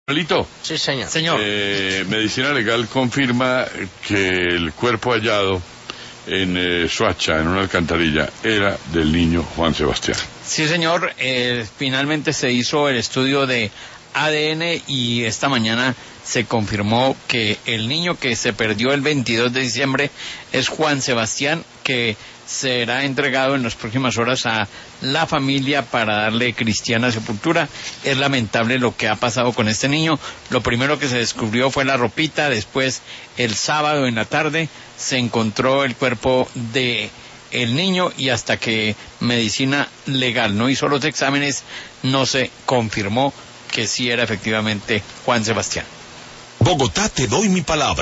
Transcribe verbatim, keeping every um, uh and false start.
Manuelito, Sí, señor. Señor. eh, Medicina Legal confirma que el cuerpo hallado en eh, Soacha, en una alcantarilla, era del niño Juan Sebastián. Sí, señor. Eh, finalmente se hizo el estudio de A D N y esta mañana se confirmó que el niño que se perdió el veintidós de diciembre es Juan Sebastián, que será entregado en las próximas horas a la familia para darle cristiana sepultura. Es lamentable lo que ha pasado con este niño. Lo primero que se descubrió fue la ropita, después el sábado en la tarde se encontró el cuerpo de el niño y hasta que Medicina Legal no hizo los exámenes no se confirmó que sí era efectivamente Juan Sebastián. Bogotá, te doy mi palabra.